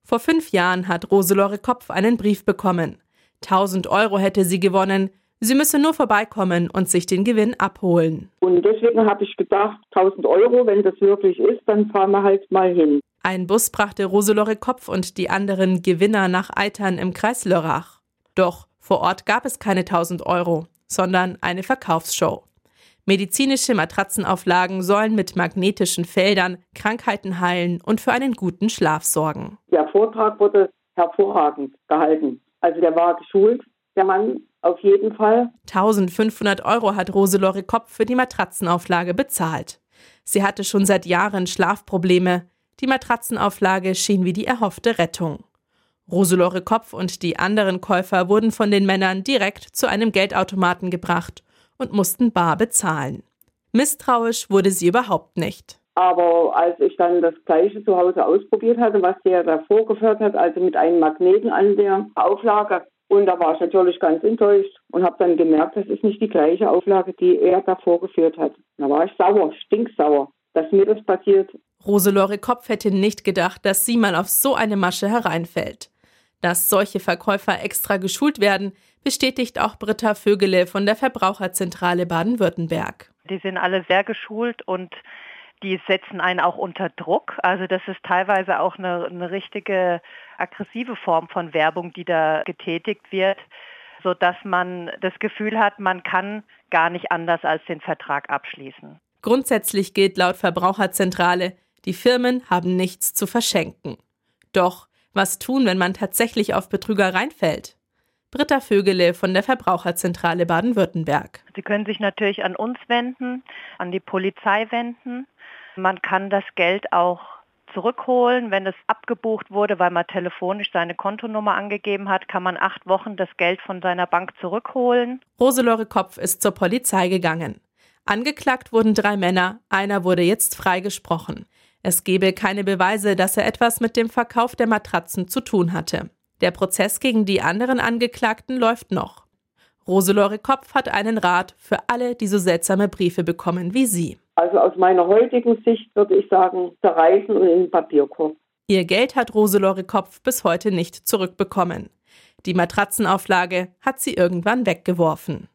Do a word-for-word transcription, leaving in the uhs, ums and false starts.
Vor fünf Jahren hat Roselore Kopf einen Brief bekommen. tausend Euro hätte sie gewonnen. Sie müsse nur vorbeikommen und sich den Gewinn abholen. Und deswegen habe ich gedacht, tausend Euro, wenn das wirklich ist, dann fahren wir halt mal hin. Ein Bus brachte Roselore Kopf und die anderen Gewinner nach Eitern im Kreis Lörrach. Doch vor Ort gab es keine tausend Euro, sondern eine Verkaufsshow. Medizinische Matratzenauflagen sollen mit magnetischen Feldern Krankheiten heilen und für einen guten Schlaf sorgen. Der Vortrag wurde hervorragend gehalten. Also der war geschult, der Mann auf jeden Fall. eintausendfünfhundert Euro hat Roselore Kopf für die Matratzenauflage bezahlt. Sie hatte schon seit Jahren Schlafprobleme. Die Matratzenauflage schien wie die erhoffte Rettung. Roselore Kopf und die anderen Käufer wurden von den Männern direkt zu einem Geldautomaten gebracht und mussten bar bezahlen. Misstrauisch wurde sie überhaupt nicht. Aber als ich dann das Gleiche zu Hause ausprobiert hatte, was der da vorgeführt hat, also mit einem Magneten an der Auflage, und da war ich natürlich ganz enttäuscht und habe dann gemerkt, das ist nicht die gleiche Auflage, die er da vorgeführt hat. Da war ich sauer, stinksauer, dass mir das passiert. Roselore Kopf hätte nicht gedacht, dass sie mal auf so eine Masche hereinfällt. Dass solche Verkäufer extra geschult werden, bestätigt auch Britta Vögele von der Verbraucherzentrale Baden-Württemberg. Die sind alle sehr geschult und die setzen einen auch unter Druck. Also das ist teilweise auch eine, eine richtige aggressive Form von Werbung, die da getätigt wird, sodass man das Gefühl hat, man kann gar nicht anders als den Vertrag abschließen. Grundsätzlich gilt laut Verbraucherzentrale, die Firmen haben nichts zu verschenken. Doch was tun, wenn man tatsächlich auf Betrüger reinfällt? Britta Vögele von der Verbraucherzentrale Baden-Württemberg. Sie können sich natürlich an uns wenden, an die Polizei wenden. Man kann das Geld auch zurückholen, wenn es abgebucht wurde, weil man telefonisch seine Kontonummer angegeben hat, kann man acht Wochen das Geld von seiner Bank zurückholen. Roselore Kopf ist zur Polizei gegangen. Angeklagt wurden drei Männer, einer wurde jetzt freigesprochen. Es gebe keine Beweise, dass er etwas mit dem Verkauf der Matratzen zu tun hatte. Der Prozess gegen die anderen Angeklagten läuft noch. Roselore Kopf hat einen Rat für alle, die so seltsame Briefe bekommen wie sie. Also aus meiner heutigen Sicht würde ich sagen, zerreißen und in den Papierkorb. Ihr Geld hat Roselore Kopf bis heute nicht zurückbekommen. Die Matratzenauflage hat sie irgendwann weggeworfen.